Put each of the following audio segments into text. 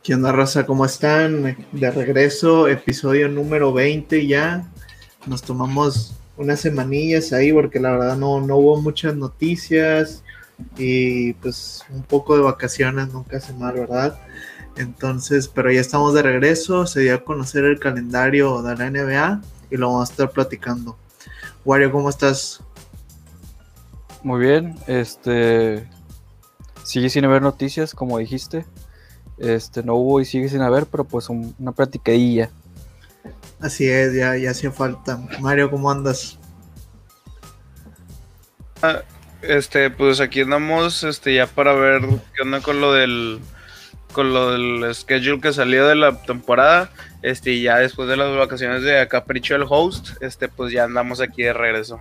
¿Qué onda, raza? ¿Cómo están? De regreso, episodio número 20 ya. Nos tomamos unas semanillas ahí porque la verdad no hubo muchas noticias y pues un poco de vacaciones nunca hace mal, ¿verdad? Entonces, pero ya estamos de regreso, se dio a conocer el calendario de la NBA y lo vamos a estar platicando. Wario, ¿cómo estás? Muy bien, sigue sin haber noticias, como dijiste. No hubo y sigue sin haber, pero pues una platicadilla. Así es, ya hacía falta. Mario, ¿cómo andas? Pues aquí andamos, ya para ver qué onda con lo del schedule que salió de la temporada, y ya después de las vacaciones de Capricho el host, pues ya andamos aquí de regreso.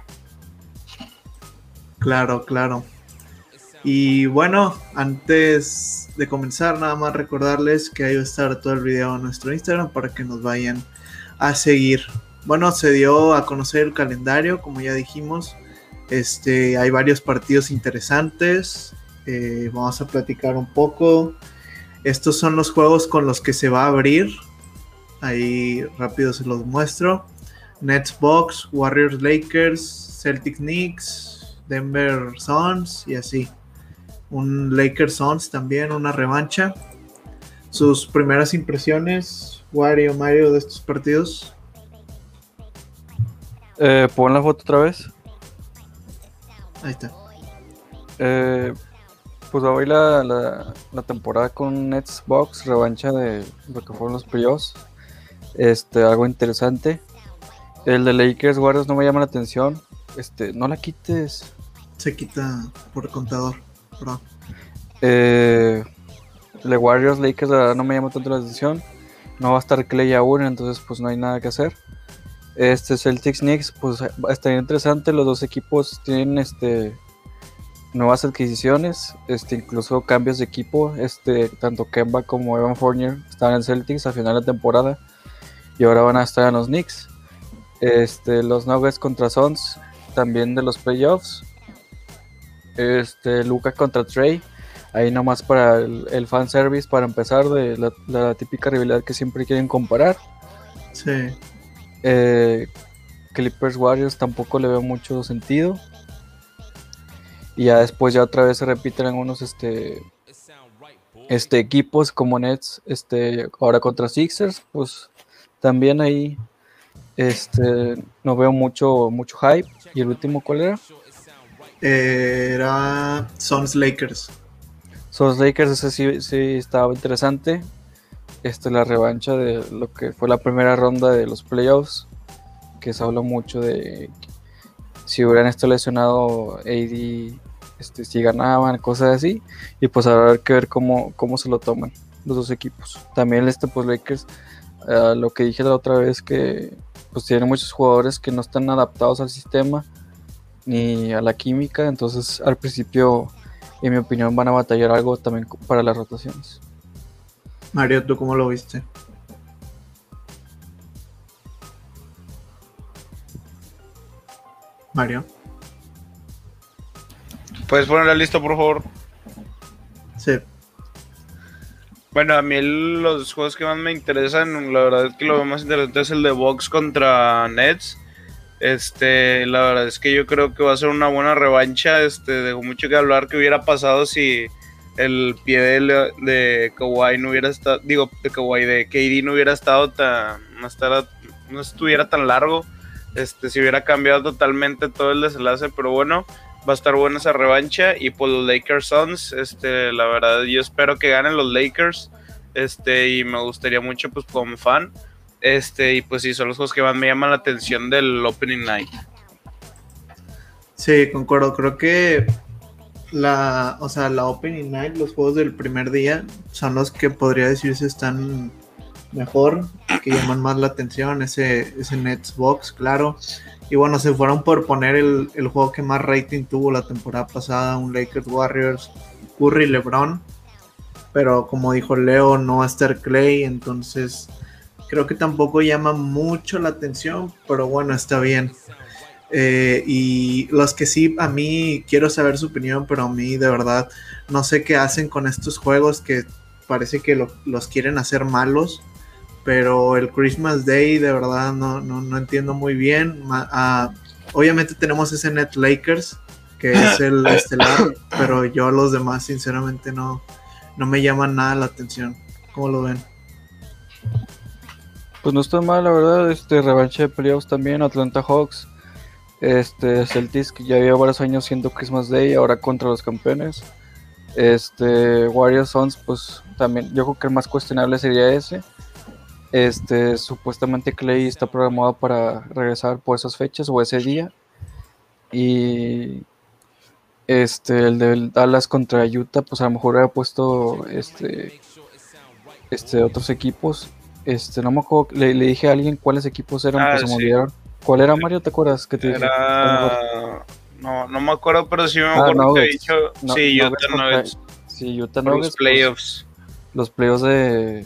Claro, claro. Y bueno, antes de comenzar, nada más recordarles que ahí va a estar todo el video en nuestro Instagram para que nos vayan a seguir. Bueno, se dio a conocer el calendario, como ya dijimos. Hay varios partidos interesantes. Vamos a platicar un poco. Estos son los juegos con los que se va a abrir. Ahí rápido se los muestro. Nets Bucks, Warriors Lakers, Celtics Knicks, Denver Suns y así. Un Lakers Suns también, una revancha. Sus primeras impresiones, Wario, Mario, de estos partidos. Pon la foto otra vez. Ahí está. Pues hoy la temporada con Nets Bucks, revancha de lo que fueron los playoffs. Algo interesante. El de Lakers Warriors no me llama la atención. No la quites. Se quita por contador, perdón. El de Warriors Lakers la verdad no me llama tanto la atención. No va a estar Clay aún, entonces pues no hay nada que hacer. Celtics Knicks, pues estaría interesante. Los dos equipos tienen nuevas adquisiciones, incluso cambios de equipo. Tanto Kemba como Evan Fournier estaban en Celtics a final de temporada y ahora van a estar en los Knicks. Los Nuggets contra Suns, también de los playoffs. Luka contra Trey, ahí nomás para el fanservice, para empezar, de la típica rivalidad que siempre quieren comparar. Sí. Clippers Warriors tampoco le veo mucho sentido. Y ya después ya otra vez se repiten algunos equipos como Nets, ahora contra Sixers, pues también ahí no veo mucho hype. ¿Y el último cuál era? Era Suns Lakers. Suns Lakers, ese sí estaba interesante. La revancha de lo que fue la primera ronda de los playoffs, que se habla mucho de si hubieran lesionado AD, si ganaban, cosas así, y pues habrá que ver cómo se lo toman los dos equipos. También pues Lakers, lo que dije la otra vez, que pues tienen muchos jugadores que no están adaptados al sistema ni a la química, entonces al principio, en mi opinión, van a batallar algo también para las rotaciones. Mario, ¿tú cómo lo viste? Mario. ¿Puedes ponerla lista, por favor? Sí. Bueno, a mí los juegos que más me interesan, la verdad es que lo más interesante es el de Bucks contra Nets. La verdad es que yo creo que va a ser una buena revancha. Dejó mucho que hablar que hubiera pasado si el pie de Kawhi no hubiera estado, de KD no hubiera estado no estuviera tan largo. Si hubiera cambiado totalmente todo el desenlace, pero bueno, va a estar buena esa revancha. Y por los Lakers Suns, la verdad yo espero que ganen los Lakers, y me gustaría mucho pues como fan, y pues sí, son los juegos que más me llaman la atención del Opening Night. Sí, concuerdo, creo que la Opening Night, los juegos del primer día son los que podría decirse están mejor, que llaman más la atención, ese Nets Bucks, claro. Y bueno, se fueron por poner el juego que más rating tuvo la temporada pasada, un Lakers Warriors, Curry, LeBron. Pero como dijo Leo, no va a estar Clay, entonces creo que tampoco llama mucho la atención, pero bueno, está bien. Y los que sí, a mí quiero saber su opinión, pero a mí de verdad no sé qué hacen con estos juegos que parece que los quieren hacer malos, pero el Christmas Day de verdad no entiendo muy bien. Obviamente tenemos ese Net Lakers, que es el estelar, pero yo a los demás sinceramente no me llaman nada la atención. ¿Cómo lo ven? Pues no está mal, la verdad. Revancha de playoffs también, Atlanta Hawks, Celtics, que ya lleva varios años siendo Christmas Day, ahora contra los campeones. Warriors Suns, pues también, yo creo que el más cuestionable sería ese. Supuestamente Clay está programado para regresar por esas fechas o ese día. Y el de Dallas contra Utah, pues a lo mejor había puesto otros equipos. No me acuerdo, le dije a alguien cuáles equipos eran, pues se me olvidaron. ¿Cuál era, Mario? ¿Te acuerdas que te dije? No me acuerdo, pero sí me acuerdo que he dicho. Sí, Utah Nuggets. Sí, Utah Nuggets. Los playoffs. Los playoffs de.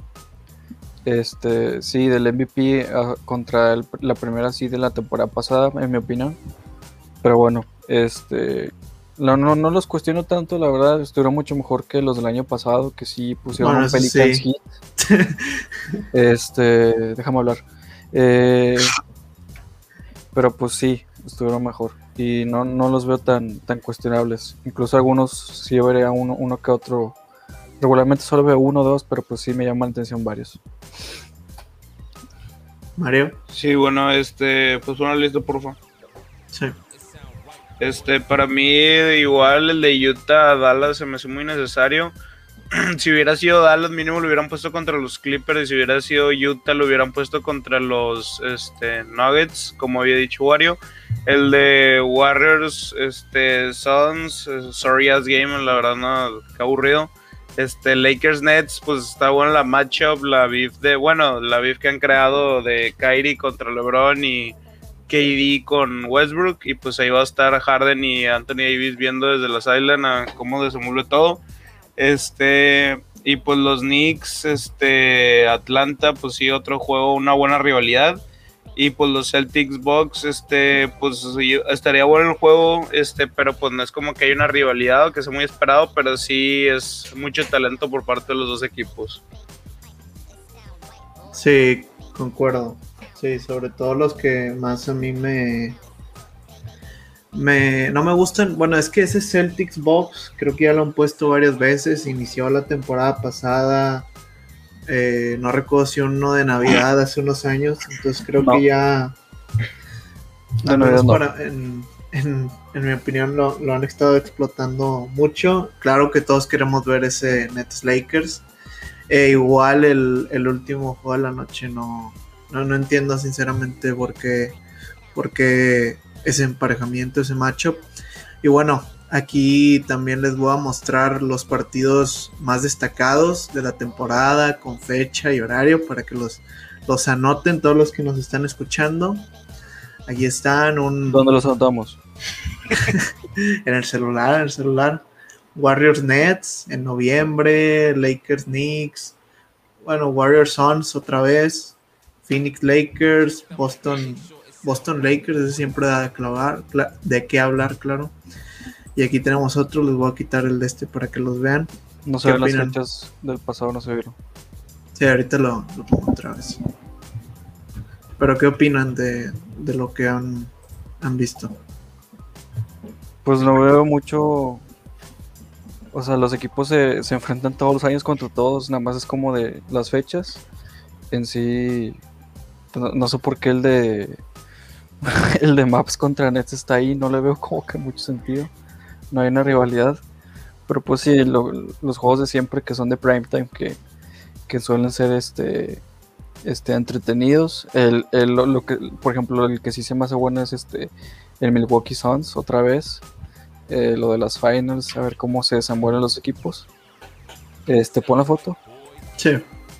Sí, del MVP contra la primera sí de la temporada pasada, en mi opinión. Pero bueno, no los cuestiono tanto, la verdad, estuvieron mucho mejor que los del año pasado, que sí pusieron un Pelicans hit. Déjame hablar. Pero pues sí, estuvieron mejor. Y no los veo tan cuestionables. Incluso algunos sí vería uno que otro. Regularmente solo veo 1 o 2, pero pues sí me llaman la atención varios. Mario. Sí, bueno, pues una lista, por favor. Sí. Para mí igual el de Utah a Dallas se me hace muy necesario. Si hubiera sido Dallas, mínimo lo hubieran puesto contra los Clippers, y si hubiera sido Utah lo hubieran puesto contra los Nuggets, como había dicho Wario. El de Warriors, Suns, sorry ass game, la verdad no, qué aburrido. Lakers Nets, pues está buena la matchup, la beef que han creado de Kyrie contra LeBron y KD con Westbrook, y pues ahí va a estar Harden y Anthony Davis viendo desde las Island a cómo desenvuelve todo. Y pues los Knicks, Atlanta, pues sí, otro juego, una buena rivalidad. Y pues los Celtics Bucks, pues estaría bueno el juego, pero pues no es como que hay una rivalidad que sea muy esperado, pero sí es mucho talento por parte de los dos equipos. Sí, concuerdo. Sí, sobre todo los que más a mí no me gustan. Bueno, es que ese Celtics Bucks creo que ya lo han puesto varias veces. Inició la temporada pasada. No recuerdo si uno de Navidad hace unos años. Entonces creo que ya. En mi opinión lo han estado explotando mucho. Claro que todos queremos ver ese Nets Lakers. Igual el último juego de la noche no entiendo sinceramente por qué ese emparejamiento, ese matchup. Y bueno, aquí también les voy a mostrar los partidos más destacados de la temporada con fecha y horario para que los anoten todos los que nos están escuchando. Aquí están. ¿Dónde los anotamos? En el celular. Warriors Nets en noviembre, Lakers Knicks, bueno, Warriors Suns otra vez, Phoenix Lakers, Boston Lakers, ese siempre da de qué hablar, claro. Y aquí tenemos otro, les voy a quitar el de para que los vean. No se ven las fechas del pasado, no se vieron. Sí, ahorita lo pongo otra vez. Pero ¿qué opinan de lo que han visto? Pues no veo mucho. O sea, los equipos se enfrentan todos los años contra todos, nada más es como de las fechas. En sí, no sé por qué el de Maps contra Nets está ahí, no le veo como que mucho sentido. No hay una rivalidad. Pero pues sí, los juegos de siempre que son de primetime, que suelen ser entretenidos. Lo que, por ejemplo, el que sí se me hace bueno es el Milwaukee Suns, otra vez. Lo de las finals, a ver cómo se desenvuelven los equipos. Pon la foto. Sí.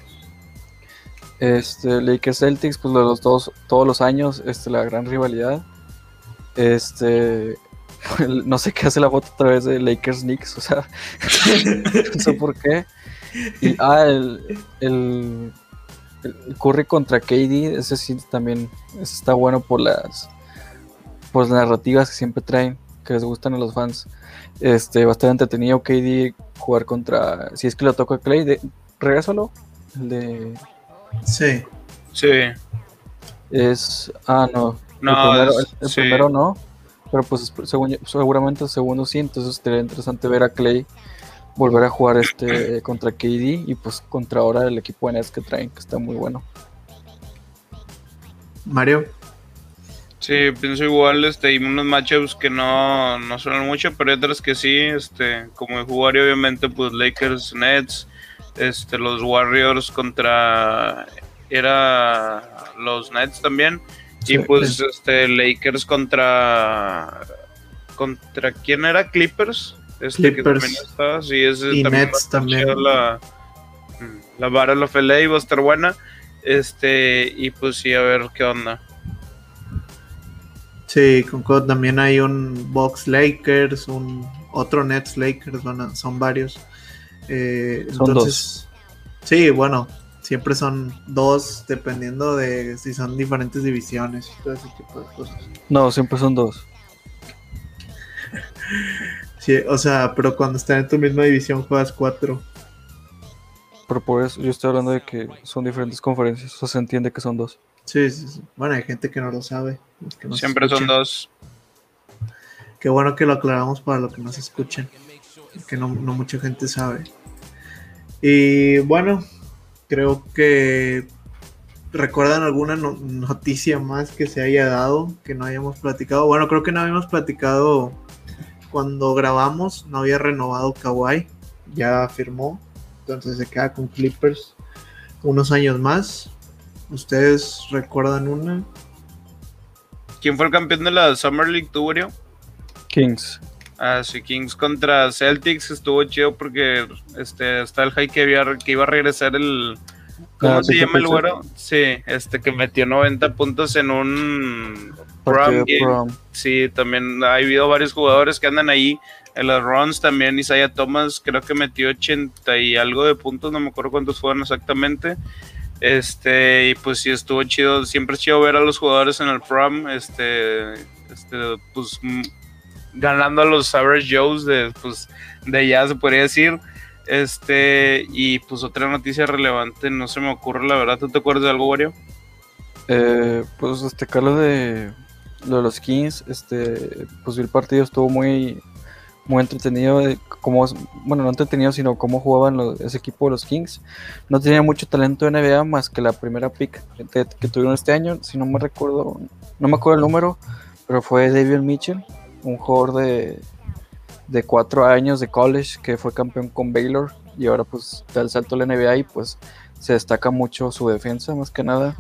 Lakers Celtics, pues todos los años, la gran rivalidad. No sé qué hace la foto otra vez de Lakers Knicks, o sea, no sé por qué. Y el Curry contra KD, ese sí también está bueno por las narrativas que siempre traen, que les gustan a los fans. Va a estar entretenido. KD jugar contra, si es que le toca a Clay, regresalo, el de... Sí. Sí. No. No, El primero no, pero pues seguramente el segundo sí, entonces sería interesante ver a Clay volver a jugar contra KD y pues contra ahora el equipo de Nets que traen, que está muy bueno. Mario. Sí, pienso igual, hay unos matchups que no suenan mucho, pero hay otros que sí, como de jugar y obviamente pues Lakers, Nets, los Warriors contra los Nets también, Sí, y pues sí. Lakers contra ¿quién era? Clippers, que Clippers. también está, sí, ese Y también Nets también. la Battle of LA va a estar buena, y pues sí, a ver qué onda. Sí, concuerdo. También hay un Bucks Lakers, otro Nets Lakers, son varios. Son Entonces, sí, bueno, siempre son dos, dependiendo de si son diferentes divisiones y todo ese tipo de cosas. No, siempre son dos. Sí, o sea, pero cuando están en tu misma división juegas 4. Pero por eso yo estoy hablando de que son diferentes conferencias, o sea, se entiende que son dos. Sí, sí, sí. Bueno, hay gente que no lo sabe. Que nos Siempre son escuchen. dos. Qué bueno que lo aclaramos para los que nos escuchen, que no mucha gente sabe. Y bueno, creo que ¿recuerdan alguna noticia más que se haya dado, que no hayamos platicado? Bueno, creo que no habíamos platicado cuando grabamos, no había renovado Kawhi, ya firmó, entonces se queda con Clippers unos años más. ¿Ustedes recuerdan una? ¿Quién fue el campeón de la Summer League, tú, Wario? Kings. Ah, sí, Kings contra Celtics estuvo chido porque está el hype que iba a regresar el... ¿Cómo se llama el güero? Sí, que metió 90 puntos en un partido game. prom. Sí, también ha habido varios jugadores que andan ahí en los runs. También Isaiah Thomas creo que metió 80 y algo de puntos, no me acuerdo cuántos fueron exactamente. Y pues sí estuvo chido, siempre es chido ver a los jugadores en el prom, pues ganando a los Average Joes de ya se podría decir. Y pues otra noticia relevante, no se me ocurre la verdad. ¿Tú te acuerdas de algo, Wario? Pues destacar lo de los Kings, pues el partido estuvo muy entretenido, bueno, no entretenido, sino cómo jugaban ese equipo de los Kings. No tenía mucho talento de NBA más que la primera pick que tuvieron este año, si no me acuerdo el número, pero fue Davion Mitchell, un jugador de 4 años de college que fue campeón con Baylor y ahora pues da el salto a la NBA y pues se destaca mucho su defensa más que nada.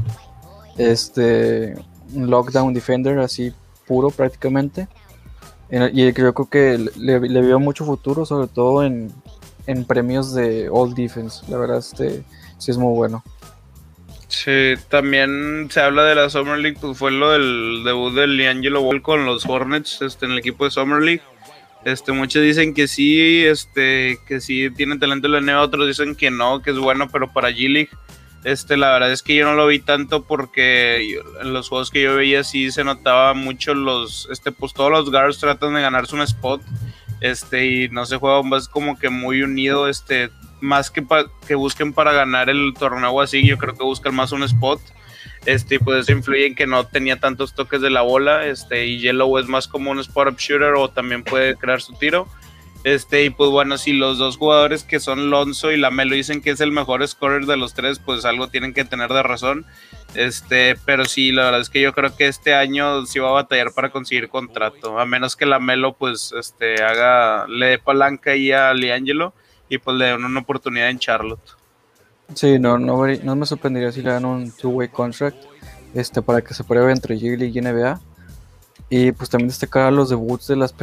Un lockdown defender así puro prácticamente. Y creo que le veo mucho futuro, sobre todo en premios de All Defense. La verdad, sí es muy bueno. Sí, también se habla de la Summer League, pues fue lo del debut de LiAngelo Ball con los Hornets, en el equipo de Summer League. Muchos dicen que sí, que sí tiene talento en la NBA, otros dicen que no, que es bueno, pero para G-League. La verdad es que yo no lo vi tanto porque en los juegos que yo veía sí se notaba mucho pues todos los guards tratan de ganarse un spot, y no se juega más como que muy unido, más que busquen para ganar el torneo así, yo creo que buscan más un spot, y pues eso influye en que no tenía tantos toques de la bola, y Yellow es más como un spot-up shooter o también puede crear su tiro. Y pues bueno, si los dos jugadores que son Lonzo y Lamelo dicen que es el mejor scorer de los tres, pues algo tienen que tener de razón. Pero sí, la verdad es que yo creo que este año sí va a batallar para conseguir contrato, a menos que Lamelo pues le dé palanca ahí a LiAngelo y pues le den una oportunidad en Charlotte. Sí, no me sorprendería si le dan un two-way contract para que se pruebe entre G-League y NBA. Y pues también destacar los debuts de las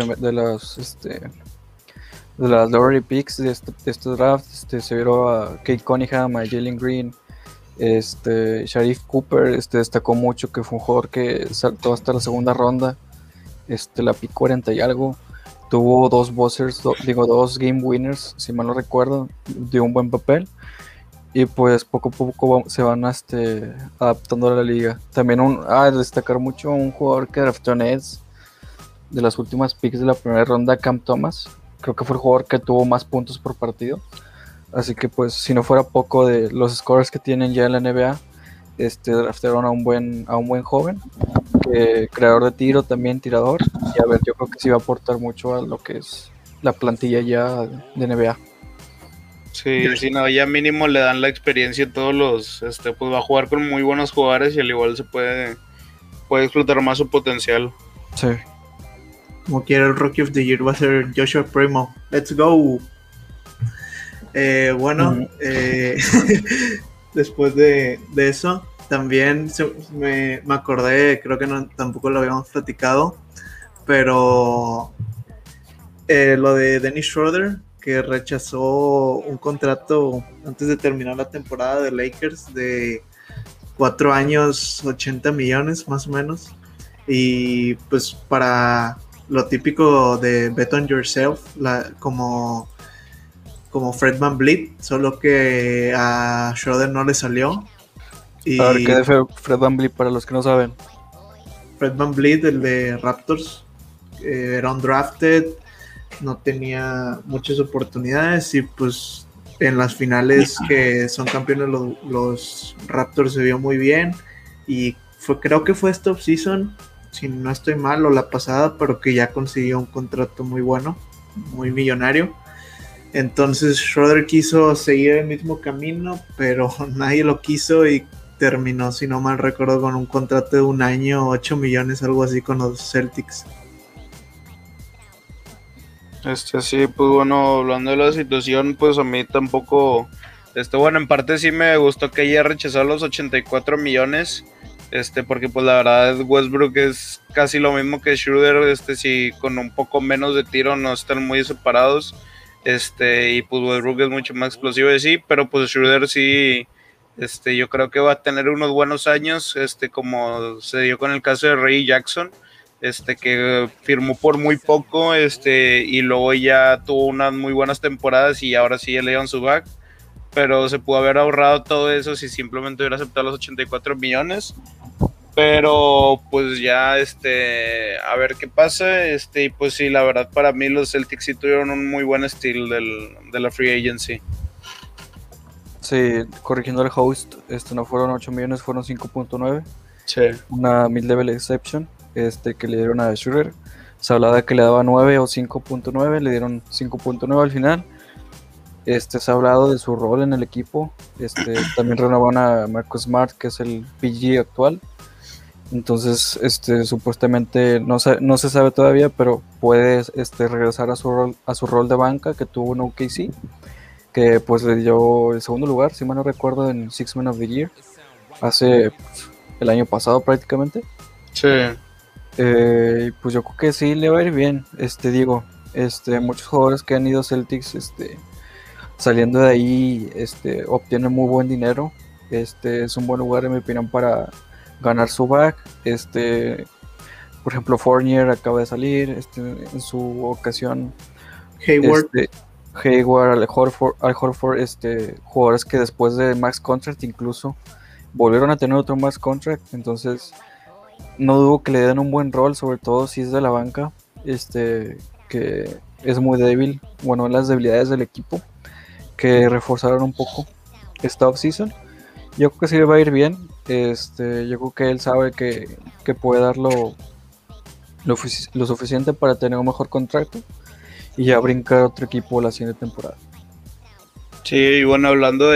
lottery picks de este draft. Se vieron a Kate Cunningham, a Jalen Green, Sharif Cooper destacó mucho, que fue un jugador que saltó hasta la segunda ronda, la pick 40 y algo. Tuvo dos buzzers, dos game winners, si mal no recuerdo, dio un buen papel. Y pues poco a poco se van adaptando a la liga. También destacar mucho un jugador que draftó Nets de las últimas picks de la primera ronda, Cam Thomas, creo que fue el jugador que tuvo más puntos por partido. Así que pues si no fuera poco de los scores que tienen ya en la NBA, draftaron a un buen joven, creador de tiro, también tirador, y a ver, yo creo que sí va a aportar mucho a lo que es la plantilla ya de NBA. Sí, no, ya mínimo le dan la experiencia a todos los, pues va a jugar con muy buenos jugadores y al igual se puede explotar más su potencial. Sí. Como quiera, el Rookie of the Year va a ser Joshua Primo. Let's go. Después de eso, también me acordé, creo que tampoco lo habíamos platicado, pero lo de Dennis Schroeder, que rechazó un contrato antes de terminar la temporada de Lakers de 4 años, 80 millones más o menos, y pues para lo típico de Bet on Yourself, como Fred VanVleet, solo que a Schroeder no le salió. Y a ver, ¿qué de Fred VanVleet para los que no saben? Fred VanVleet, el de Raptors, era undrafted, no tenía muchas oportunidades y pues en las finales que son campeones los Raptors se vio muy bien y creo que fue esta offseason, si no estoy mal, o la pasada, pero que ya consiguió un contrato muy bueno, muy millonario. Entonces Schroeder quiso seguir el mismo camino, pero nadie lo quiso y terminó, si no mal recuerdo, con un contrato de 1 año, 8 millones, algo así con los Celtics. Sí, pues bueno, hablando de la situación, pues a mí tampoco, bueno, en parte sí me gustó que ella rechazó los 84 millones, porque pues la verdad Westbrook es casi lo mismo que Schroeder, sí, con un poco menos de tiro, no están muy separados. Y pues Westbrook es mucho más explosivo de sí, pero pues Schroeder sí, yo creo que va a tener unos buenos años, como se dio con el caso de Ray Jackson, que firmó por muy poco, y luego ya tuvo unas muy buenas temporadas y ahora sí ya le dieron su back, pero se pudo haber ahorrado todo eso si simplemente hubiera aceptado los 84 millones. Pero pues ya a ver qué pasa, y pues sí, la verdad para mí los Celtics sí tuvieron un muy buen estilo de la free agency. Sí, corrigiendo el host, no fueron 8 millones, fueron 5.9. Sí. Una mid-level exception que le dieron a Schroeder. Se hablaba de que le daba 9 o 5.9, le dieron 5.9 al final. Se ha hablado de su rol en el equipo. También renovaron a Marcus Smart, que es el PG actual. Entonces, supuestamente no se sabe todavía, pero puede regresar a su rol de banca que tuvo en OKC, que pues le dio el segundo lugar, si mal no recuerdo, en Six Men of the Year, hace el año pasado prácticamente. Sí. Pues yo creo que sí le va a ir bien. Muchos jugadores que han ido a Celtics, saliendo de ahí, obtienen muy buen dinero. Es un buen lugar, en mi opinión, para ganar su back. Por ejemplo, Fournier acaba de salir, en su ocasión Hayward, Al Horford, jugadores que después de max contract incluso volvieron a tener otro max contract. Entonces no dudo que le den un buen rol, sobre todo si es de la banca, que es muy débil. Bueno, las debilidades del equipo que reforzaron un poco esta offseason. Yo creo que sí le va a ir bien. Yo creo que él sabe que puede dar lo suficiente para tener un mejor contrato y ya brincar a otro equipo la siguiente temporada. Sí, y bueno, hablando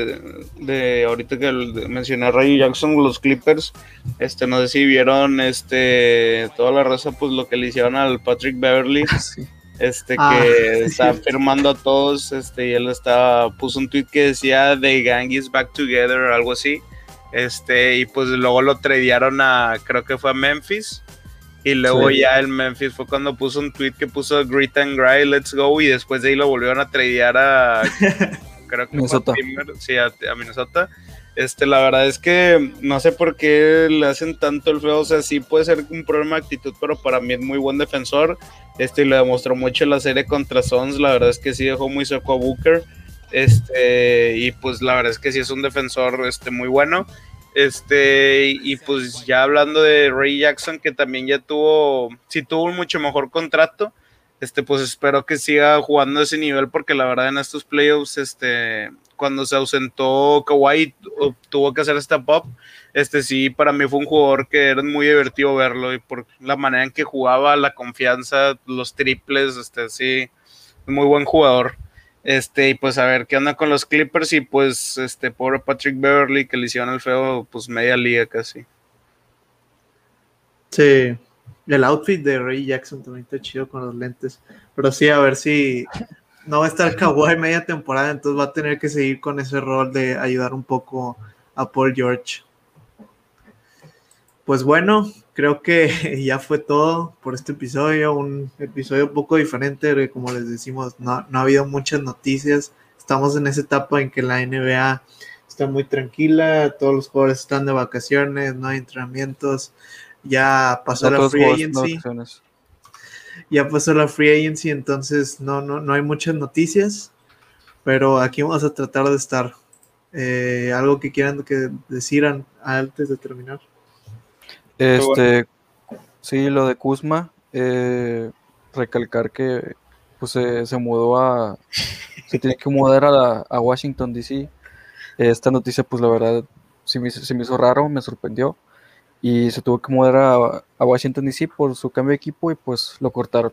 de ahorita que mencioné a Ray Jackson, los Clippers, no sé si vieron toda la raza, pues lo que le hicieron al Patrick Beverley. Sí. Que está firmando a todos, y él puso un tweet que decía The gang is back together o algo así, y pues luego lo tradearon creo que fue a Memphis, y luego sí, ya el Memphis fue cuando puso un tweet que puso Grit and Gray, let's go, y después de ahí lo volvieron a tradear a creo que Minnesota. Sí, a Minnesota. La verdad es que no sé por qué le hacen tanto el feo, o sea, sí puede ser un problema de actitud, pero para mí es muy buen defensor, y lo demostró mucho en la serie contra Suns. La verdad es que sí dejó muy seco a Booker, y pues la verdad es que sí es un defensor muy bueno, y pues ya hablando de Ray Jackson, que también ya tuvo un mucho mejor contrato, Pues espero que siga jugando a ese nivel, porque la verdad en estos playoffs, cuando se ausentó Kawhi, tuvo que hacer step up. Sí, para mí fue un jugador que era muy divertido verlo, y por la manera en que jugaba, la confianza, los triples, sí, muy buen jugador. Y pues a ver qué onda con los Clippers, y pues pobre Patrick Beverley, que le hicieron el feo, pues media liga casi. Sí, el outfit de Ray Jackson también está chido con los lentes, pero sí, a ver si no va a estar Kawhi media temporada, entonces va a tener que seguir con ese rol de ayudar un poco a Paul George. Pues bueno, creo que ya fue todo por este episodio, un episodio un poco diferente, como les decimos, no ha habido muchas noticias, estamos en esa etapa en que la NBA está muy tranquila, todos los jugadores están de vacaciones, no hay entrenamientos, ya pasó la free agency, entonces no hay muchas noticias, pero aquí vamos a tratar de estar. ¿Algo que quieran decir antes de terminar? Sí, lo de Kuzma, recalcar que pues se mudó se tiene que mudar a Washington DC. Esta noticia, pues la verdad, se me hizo raro, me sorprendió, y se tuvo que mudar a Washington DC por su cambio de equipo, y pues lo cortaron.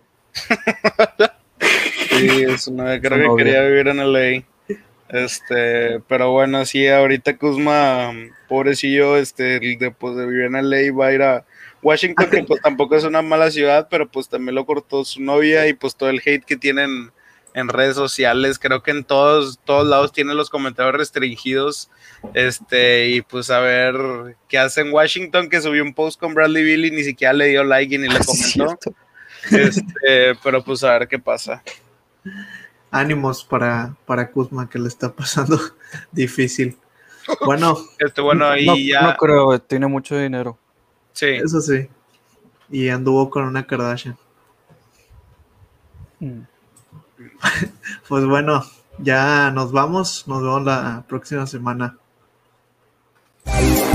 Sí, creo que quería vivir en LA. Pero bueno, sí, ahorita Kuzma, pobrecillo, después de vivir en LA, va a ir a Washington, que pues tampoco es una mala ciudad, pero pues también lo cortó su novia, y pues todo el hate que tienen en redes sociales, creo que en todos lados tienen los comentarios restringidos, y pues a ver qué hace en Washington, que subió un post con Bradley Beal y ni siquiera le dio like y ni le comentó, pero pues a ver qué pasa. Ánimos para Kuzma, que le está pasando difícil. Bueno, ahí no creo, tiene mucho dinero. Sí. Eso sí. Y anduvo con una Kardashian. Pues bueno, ya nos vemos la próxima semana.